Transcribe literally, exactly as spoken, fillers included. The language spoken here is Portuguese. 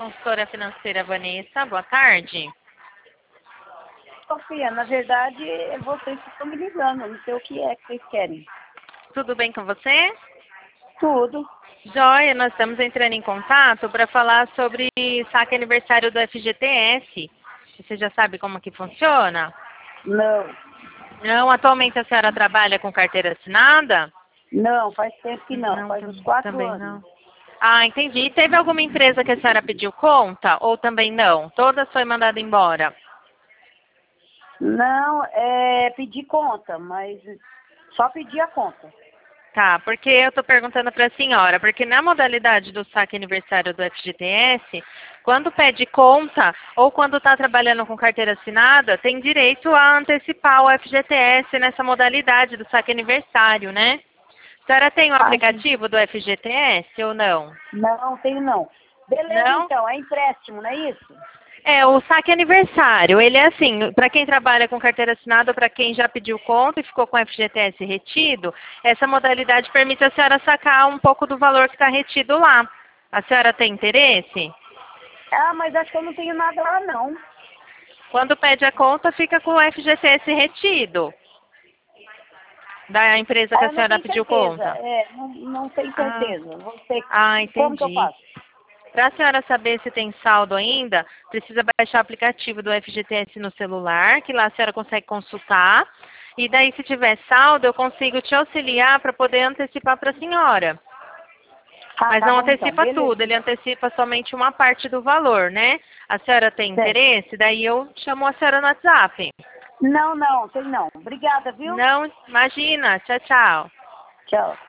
consultora financeira Vanessa. Boa tarde. Sofia, na verdade, é vocês que estão me ligando. Não sei o que é que vocês querem. Tudo bem com você? Tudo. Joia, nós estamos entrando em contato para falar sobre saque aniversário do F G T S. Você já sabe como que funciona? Não. Não, atualmente a senhora trabalha com carteira assinada? Não, faz tempo que não. Não, faz tam- uns quatro também anos. não. Ah, entendi. E teve alguma empresa que a senhora pediu conta ou também não? Todas foi mandada embora? Não, é pedir conta, mas só pedir a conta. Tá, porque eu estou perguntando para a senhora, porque na modalidade do saque aniversário do F G T S, quando pede conta ou quando está trabalhando com carteira assinada, tem direito a antecipar o F G T S nessa modalidade do saque aniversário, né? A senhora tem o Ah, aplicativo do F G T S ou não? Não, tenho não. Beleza, Não? então, é empréstimo, não é isso? É, o saque aniversário, ele é assim, para quem trabalha com carteira assinada ou para quem já pediu conta e ficou com o F G T S retido, essa modalidade permite a senhora sacar um pouco do valor que está retido lá. A senhora tem interesse? Ah, mas acho que eu não tenho nada lá, não. Quando pede a conta, fica com o F G T S retido da empresa que Ah, a eu não senhora tenho pediu certeza. conta. É, não, não tenho Ah, certeza. Você, ah, como que eu entendi. faço? Para a senhora saber se tem saldo ainda, precisa baixar o aplicativo do F G T S no celular, que lá a senhora consegue consultar. E daí, se tiver saldo, eu consigo te auxiliar para poder antecipar para a senhora. Ah, Mas tá não bom então, antecipa beleza. tudo, ele antecipa somente uma parte do valor, né? A senhora tem Certo. interesse? Daí eu chamo a senhora no WhatsApp. Não, não, tem não. Obrigada, viu? Não, imagina. Tchau, tchau. Tchau.